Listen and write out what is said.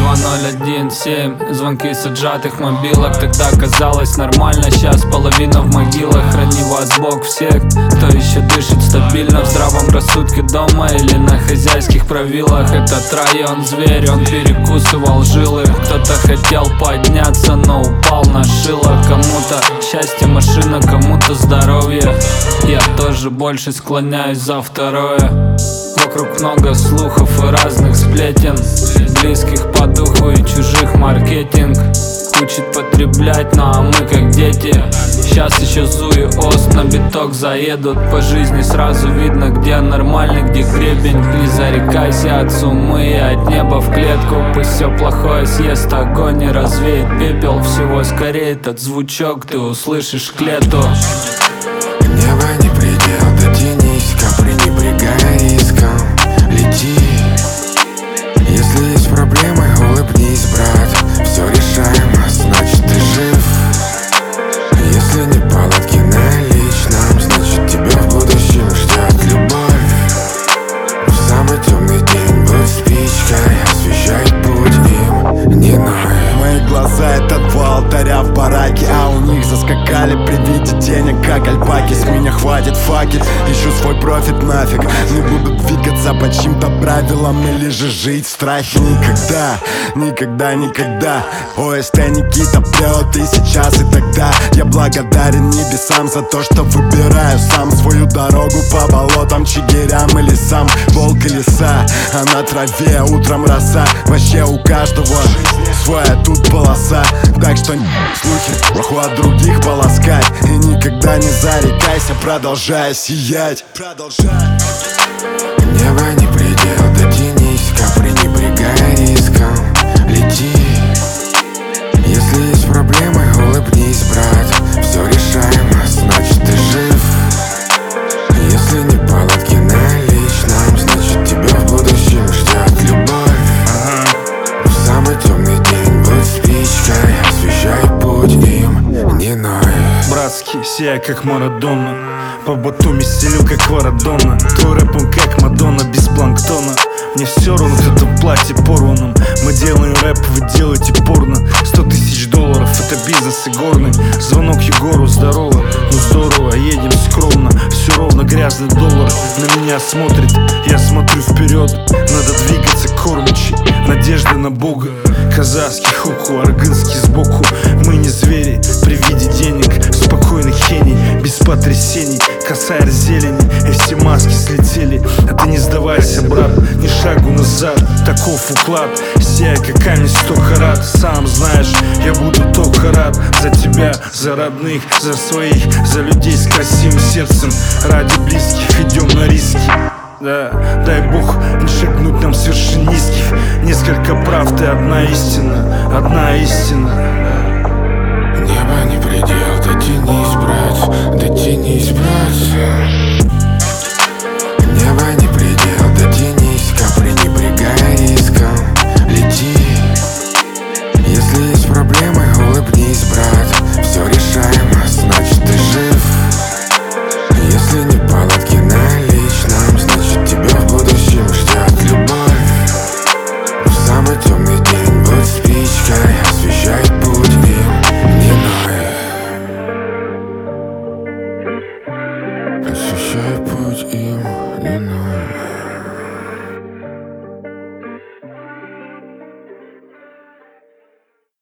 2017. Звонки с отжатых мобилок. Тогда казалось нормально, сейчас половина в могилах. Храни вас Бог всех, кто еще дышит стабильно в здравом рассудке дома или на хозяйских правилах. Этот район зверь, он перекусывал жилы. Кто-то хотел подняться, но упал на шило. Кому-то счастье машина, кому-то здоровье. Я тоже больше склоняюсь за второе. Вокруг много слухов и разных сплетен, близких по духу и чужих маркетинг учит потреблять, ну а мы как дети. Сейчас еще Зу и Ост на биток заедут. По жизни сразу видно, где нормальный, где гребень. Не зарекайся от суммы и от неба в клетку. Пусть все плохое съест огонь и развеет пепел. Всего скорее этот звучок ты услышишь к лету. Небо не предел, дотянись, пренебрегая риском. Лети. Если есть проблемы, улыбнись, брат. Все решаемо, значит ты жив. Если не палатки на личном, значит тебя в будущем ждет любовь. В самый темный день будь спичкой, освещает путь им, не ной. Мои глаза — это два алтаря в бараке, а у них заскакали при виде денег, как альпаки. С меня хватит факел, ищу свой профит нафиг. Не буду двигаться по чьим-то правилам или же жить в страхе. Никогда, никогда, никогда. ОСТ Никита прет и сейчас, и тогда. Я благодарен небесам за то, что выбираю сам свою дорогу по болотам, чигирям и лесам. Волк и лиса, а на траве утром роса. Вообще у каждого своя тут полоса. Так что слухи плохо от других полоскать. И никогда не зарекайся, продолжай сиять. Небо не предел, дотянись, пренебрегая риском. Лети. Если есть проблемы, улыбнись, брат. Все решаемо, значит ты жив. Если не палатки на личном, значит тебя в будущем ждет любовь. В самый темный день будь спичкой, освещай путь им, не ной. Братский, сияй как Марадона, по Батуми стелю как Варадона. Твой рэп он как Мадонна без планктона. Мне все равно, кто-то в платье порванном. Мы делаем рэп, вы делаете порно. 100 000 $, это бизнес игорный. Звонок Егору, здорово, ну здорово, едем скромно. Все ровно, грязный доллар на меня смотрит, я смотрю вперед. Надо двигаться кормчий, надежда на Бога. Казахский хуку, аргынский сбоку. Мы не звери при виде денег, спокойный хений, без потрясений. Косарь зелени, и все маски слетели. А ты не сдавайся, брат, ни шагу назад. Таков уклад, сияй как камень 100 карат. Сам знаешь, я буду только рад за тебя, за родных, за своих, за людей с красивым сердцем. Ради близких идем на риски. Да, дай Бог не шагнуть нам с вершин низких. Несколько правд и одна истина, одна истина. Небо не предел, дотянись, брат, дотянись, брат.